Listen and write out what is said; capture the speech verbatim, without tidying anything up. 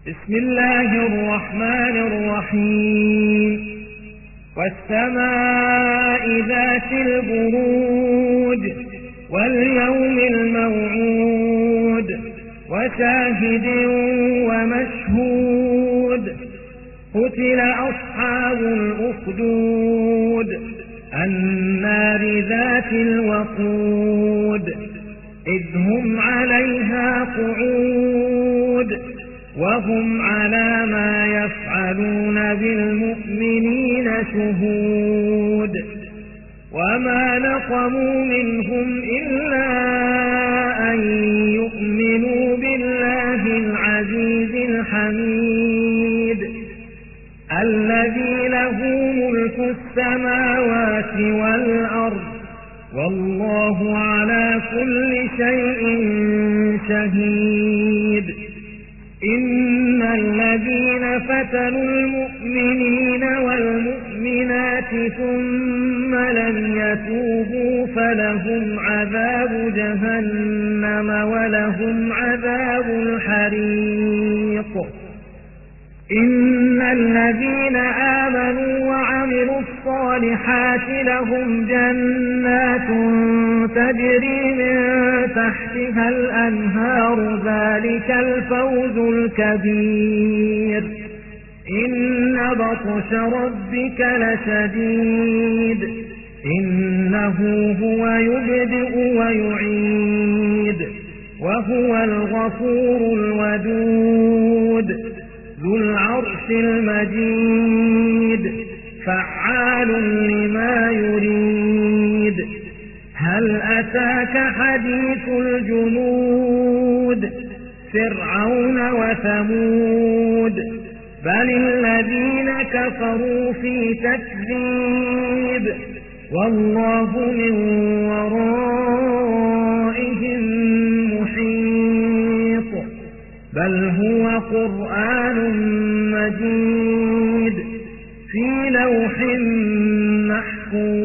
بسم الله الرحمن الرحيم والسماء ذات البروج واليوم الموعود وشاهد ومشهود قتل أصحاب الأخدود النار ذات الوقود إذ هم عليها قعود وهم على ما يفعلون بالمؤمنين شهود وما نقموا منهم إلا أن يؤمنوا بالله العزيز الحميد الذي له ملك السماوات والأرض والله على كل شيء شهيد إن الذين فتنوا المؤمنين والمؤمنات ثم لم يتوبوا فلهم عذاب جهنم ولهم عذاب الحريق إن الذين آمنوا وعملوا الصالحات لهم جنات تجري من تحتها الأنهار ذلك الفوز الكبير إن بطش ربك لشديد إنه هو يبدئ ويعيد وهو الغفور الودود ذو العرش المجيد فعال لما يريد هل أتاك حديث الجنود فرعون وثمود بل الذين كفروا في تكذيب والله من ورائهم محيط بل هو قرآن مجيد في لوح محفوظ.